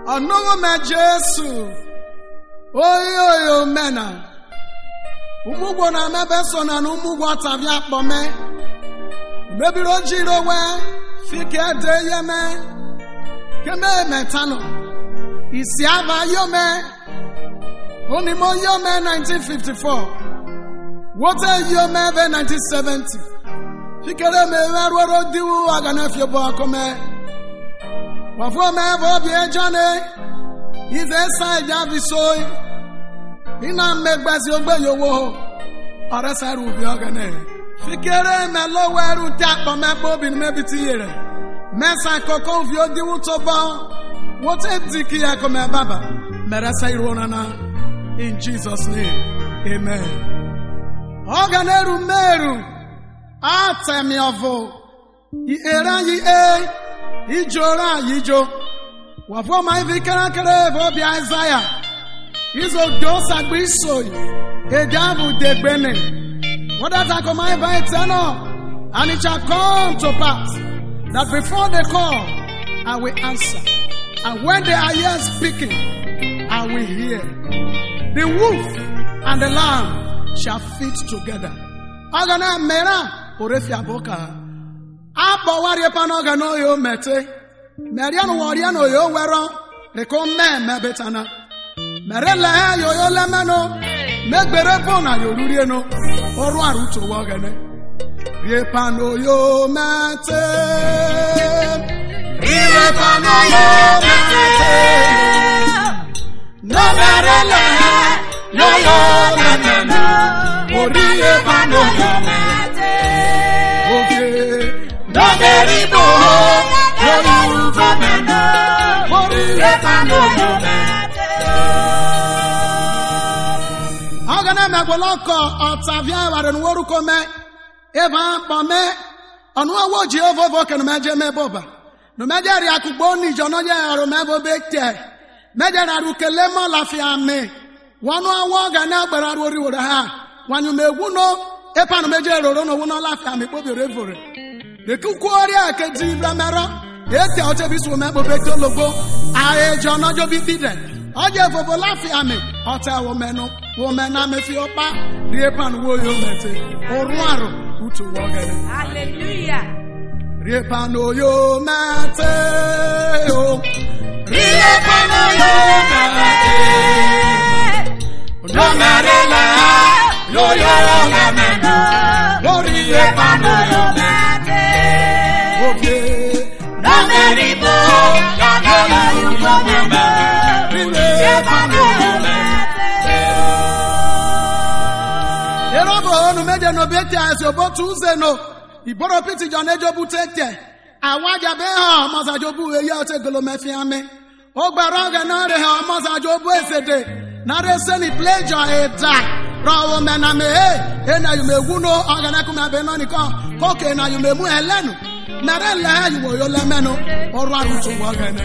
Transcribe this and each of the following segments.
Onowo me Jesu. Oyo mena. Umugwo na mebeso na umugwo atavia pome. Maybe Rojiro we fike de yeme. Keme metano. Isiava yome. Onimo yome 1954. Water yome 1970. Fikere me wero diwu agana fiebo akome. Wafo me bo bie jane. Ize sa javisoy. Ina megbazi ogbe yowo. Ore sa ru bi agane. Fikere me lo weru tapo me bobi me bitiyere. Mesa kokon vi odiwu to ba. Water diki akome baba. Merasa ironana. In Jesus' name. Amen. Oganeru meru. Atemi ovo. I era yi ijora yijo. Wafo mai vikara kere vo bi Isaiah. Izo dosa gbiso. Ejabu degbene. What that I come by eternal. And it shall come to pass that before they call, I will answer. And when they are here speaking, I will hear. The wolf and the lamb shall feed together. Agana mera orefia boka. Abo wari panoga no yo mete. Meriano wariano yo wero. Reko me betana. Merela yo lemano. Megbere pona yo lurieno. Oru aruto wagane. Repano yo mete. Repano yo mete. No merela yo lemano. Orie pano yo mete. Okay. No meribo yo lemano. Orie pano yo mete. Agana megboloko otavia waren woruko me. Eva pame onu awo Jehovah voken meje me boba. No meje ri akugbo ni jono je aro mebo bekte. Meje na ru kelemo lafia me. Wanu awo ga na agbara ru ori wora ha. Wanyu megwu no epa no meje roro no wono lafia me bobi revore. De kuku ori akedi bramero. Ete ote bisu mebo bekte logo. Ae jono jo bi bide. Oje fobo lafia me. Ote wo meno. Wo mena me fi opa. Ri epa no wo yo mete. Oru aro. Hallelujah. Repano yo mate yo. Repano yo mate. No marela yo lameno. Repano yo mate. Okay. No meribo yo lameno. Repano yo mate. Erabo no meje no beti aso botuze no. Iboro piti jonejo butete. Awaja be ha masajobu eya otegolo mefiame. Ogbaroga na re ha masajobu esede. Na re seni pleasure e die. Rawo mena me na yumewu no ogana kuma be no niko. Koke na yumemu elenu. Na re la yuwo yo lemeno. Oru arutu wogana.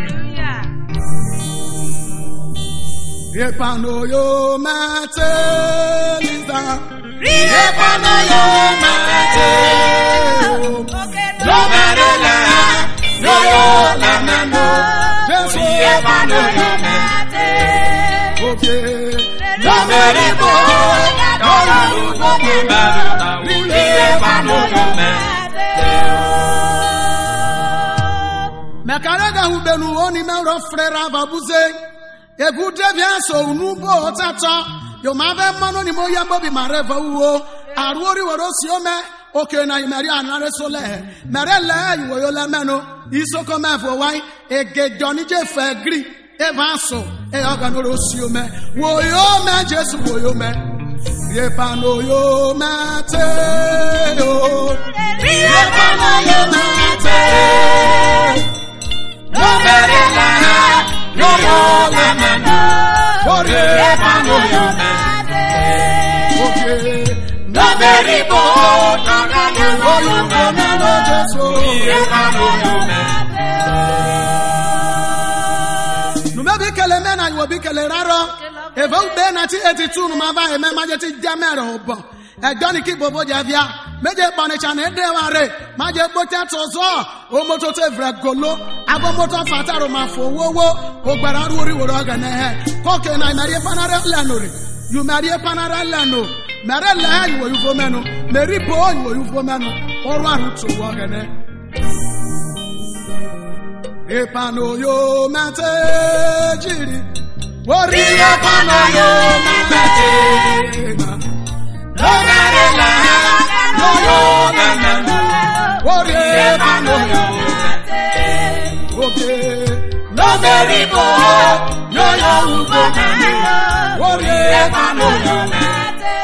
Repano yo mate Lisa. Repano yo mate. No marela yo lameno. Repano yo mate. Okay. No meribo yo lameno. Repano yo mate. Mekaraga hubenu oni mero frera babuze. Egude bien so unubo tata. Yo mabe mano ni mo yambo bi mareva uwo. Aruori worosi ome. Okay na imeri anare sole. Merele iwo yo lemeno. Isoko mefo wai. Ege joni je fegri. Evanso. E oganoro si ome. Wo yo me Jesu wo yo me. Repano yo mate yo. Repano yo mate. No merela yo lameno. Repano yo mate. Okay. No meribo yo lameno. Jesu. Repano yo mate. Numebi kele mena yo bi kele raro. Eva ube na ti 82 no mava e me majeti jamere obo. E doni ki bobo javia. meje panicha na edeware maje bote tozo o moto te vragolo abo moto fataro mafowowo ogbara ruri woro aga na he koke na marie panara lanore you marie panara lano mere la you you for menu meri bo you for menu oru aru to wo aga na epano yo mate jiri wori epano yo mate no marela no yo nana wori epano yo mate okay no meribo no yo ugo nana wori epano yo mate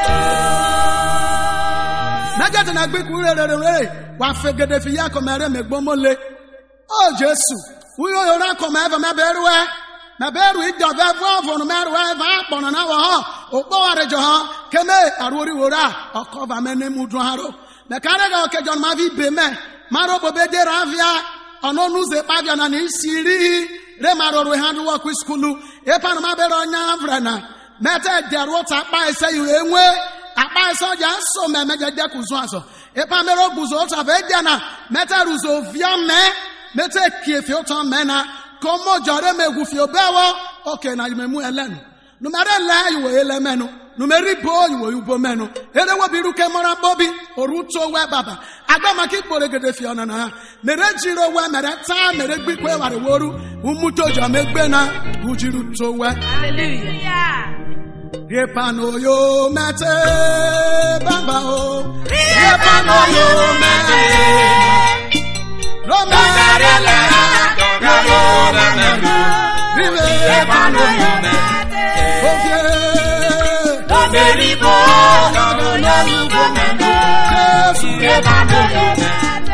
najate na gbe kure re wa fegede fi yakomere megbomole oh Jesus, we are not come ever, my beru, it does that for no matter where I born an hour, or Boarejo, Keme, Aruri Wura, or cover many Mudraro. The Canada Kajon Mavi Beme, Maro Bobede Ravia, or no news the Pavian and Siri, Remaro, we handle work with Skulu, Epan Mabero Navrana, Meta, their water by say you anyway, a by so just so Mega Decuzwazo, Epamero Buzota Vediana, Meta Ruzo Viame. Mete kiefio ton mena komo jare megufio bewo okay na yimemu elenu no mere la you elemenu no meri bo you bo menu ere wo biru ke mora bobi oruto we baba agba ki poregede fi ona na mere jiro we mere ta mere gbikwe ware woru umuto jo megbe na ujiru to we hallelujah Yepano yo mete baba o Yepano yo mete no marela no yo nana vive epano yo mete okay no meribo no yo ugo nana epano yo mete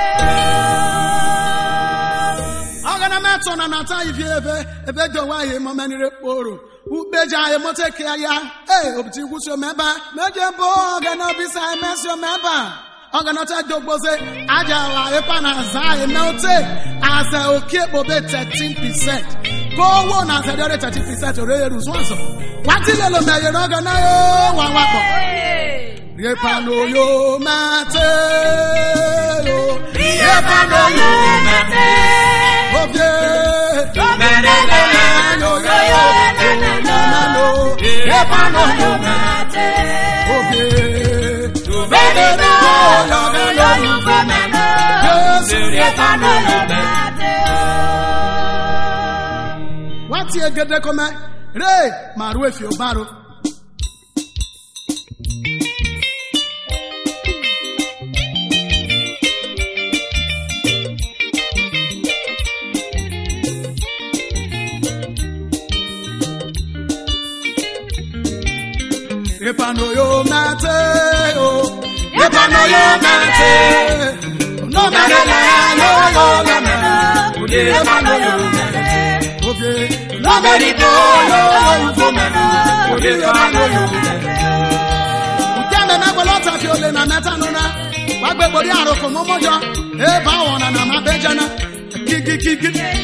agana meto na nata ivieve ebe do wa ye mo menire poro ubeja ye mo take ya obti guso meba meje bo agana bisa mesio meba Oganota Dogboze, Ajawa, Epana, Zai, Melte, as a okay, Bobe 13%. Go on as a 13% or Rayus once. What is the Mayan Oganayo? Wawapo. Repano yo mate. Repano yo mate. Okay. Repano yo mate. Okay. What you get the comment? Ray, Maru if you borrow. Epano yo mate, epano yo mate, no marela, no yo lamena, epano yo mate, okay, no meribo, no ufomena, epano yo mate. Uteme na bolota fiole na metanona, wagbe bori aroko momojo, eba wona na mabejana, kiki.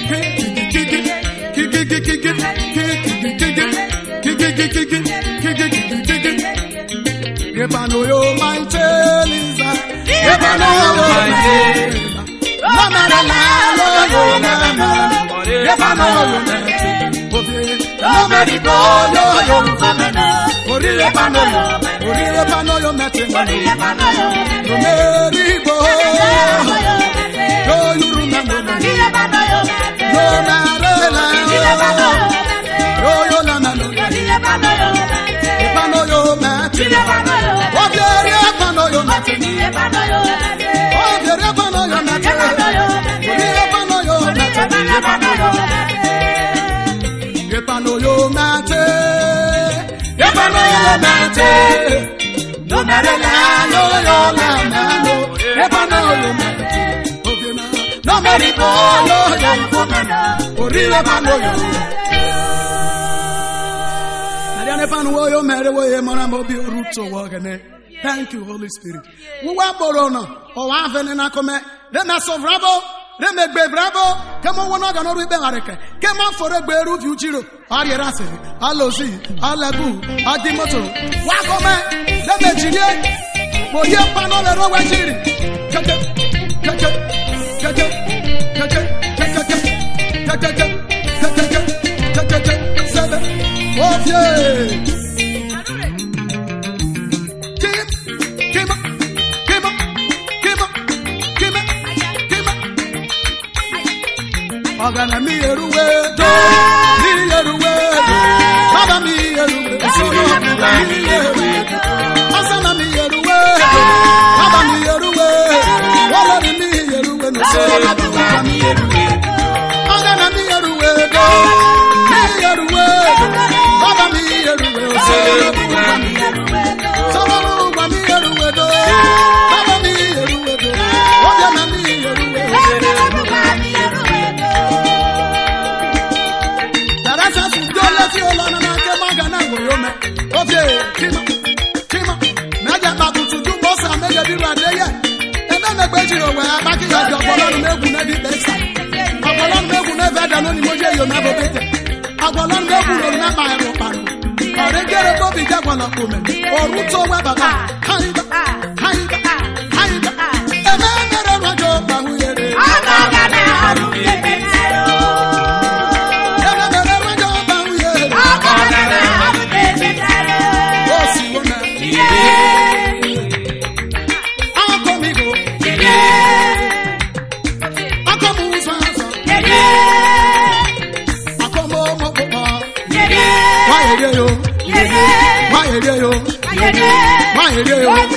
Epano yo maite Liza, epano yo maite, no marela no yo nana, epano yo maite, no meribo no yo ufomena, ori epano yo maite, no meribo, no yurumana, no marela, no yo nana, epano yo maite. Epano yo mate, no marela no yo lamano, epano yo mate, no meribo no yo ufomena, ori epano yo. Thank you, Holy Spirit. We want Borono, or Avenena come, then that's of Rabo, then make Bravo, come on, one organ or Rebecca, come on for a beru, Fujiro, Ariarase, Alosi, Alabu, Adimoto, Wakome, then the Moye pano le rowe jiri. Keke, keke, keke, keke, keke, keke, keke, keke, sebe. Oh yeah. Ogana mi eruwe do, mi eruwe do, baba mi eruwe do, mi eruwe do, asana mi eruwe do, baba mi eruwe do, wala mi eruwe do, baba mi eruwe do, ogana mi eruwe do, mi eruwe do, baba mi eruwe do, baba mi eruwe do, baba mi eruwe do, baba mi eruwe do, ogana mi eruwe do. Kima, meja babutu ju bosa meja bi radeye. Ebe me gbeji owe abaki ya jo bolonu megu na bi besa. Abolonu megu na veda no ni moje yo na bo bete. Abolonu megu ro na ba ero panu. Ore gere bo bi jagwala kome. Oru to we baba. Haiba. Ebe mere rojo ba hu yere. Agaga na aru yebe tero. Ebe mere rojo ba hu yere. Agaga na aru yebe tero. Osi wona. Akomigo. Akomu sanso. Akomo mopopo. Wa ere yo. Wa ere yo. Wa ere yo.